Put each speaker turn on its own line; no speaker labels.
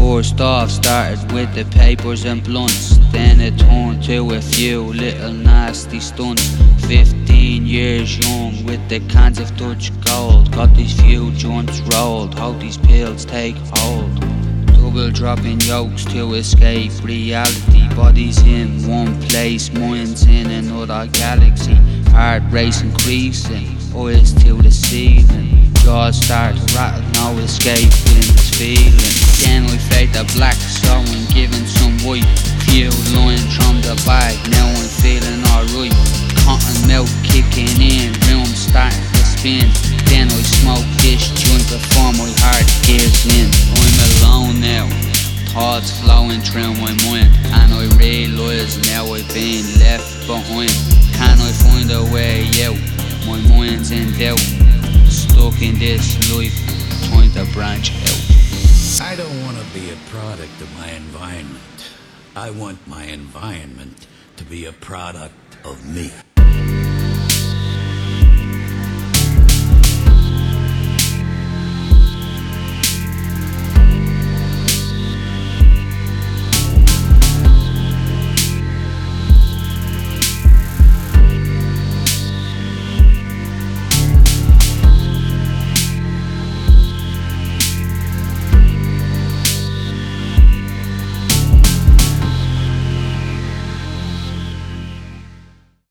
First off, started with the papers and blunts, then it turned to a few little nasty stunts. 15 years young with the cans of Dutch gold, got these few joints rolled, hope these pills take hold. Double dropping yokes to escape reality, bodies in one place, minds in another galaxy. Heart race increasing, eyes to the ceiling, jaws start to rattle, no escaping this feeling. Then I fade the black, so I'm giving some white. Few lines from the bag, now I'm feeling alright. Cotton milk kicking in, room starting to spin. Then I smoke this joint before my heart gives in. I'm alone now, thoughts flowing through my mind, and I realise now I've been left behind. Can I find a way out? My mind's in doubt, stuck in this life, time to branch out.
I don't want to be a product of my environment. I want my environment to be a product of me.